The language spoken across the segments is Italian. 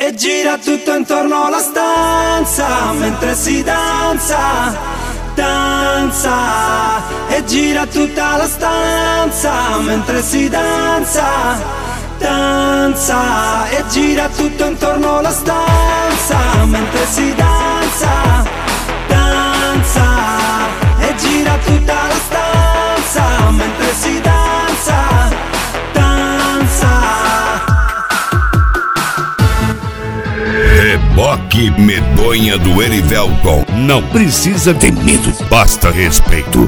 E gira tutto intorno alla stanza mentre si danza, danza. E gira tutta la stanza mentre si danza, danza. E gira tutto intorno alla stanza mentre si danza, danza. E gira tutta la stanza mentre si danza, danza. Reboque medonha do Erivelton. Não precisa ter medo, basta respeito.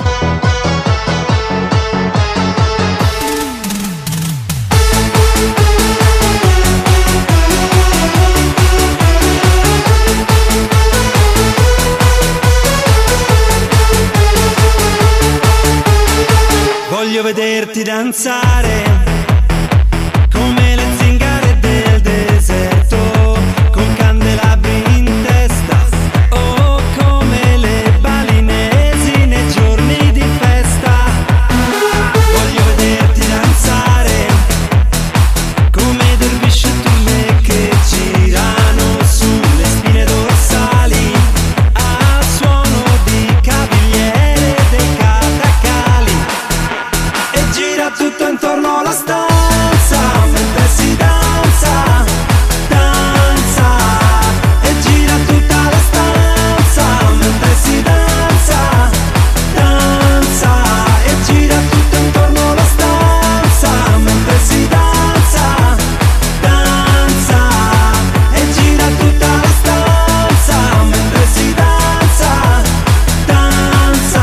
Voglio vederti danzare come le zingare del deserto, con candelabri in testa, o come le balinesi nei giorni di festa. Voglio vederti danzare come dervisci e turme che girano sulle spine dorsali a suono di cavigliere dei catacali. E gira tutto intorno alla stanza mentre si danza, danza. E gira tutta la stanza mentre si danza, danza. E gira tutto intorno alla stanza mentre si danza, danza. E gira tutta la stanza mentre si danza, danza.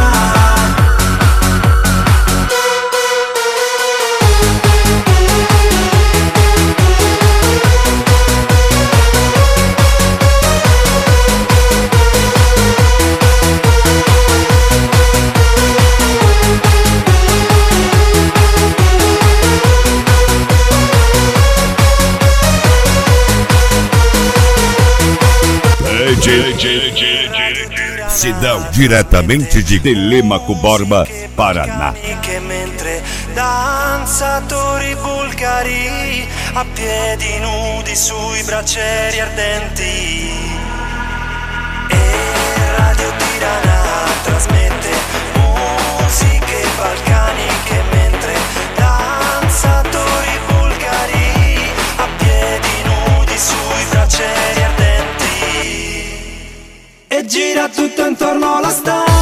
Cidão diretamente de Telêmaco Borba, Paraná. Che mentre danzatori bulgari a piedi nudi sui braccieri ardenti. E Radio Tirana trasmette musiche balcaniche mentre danzatori bulgari a piedi nudi sui braccieri ardenti. E gira tutto intorno alla stanza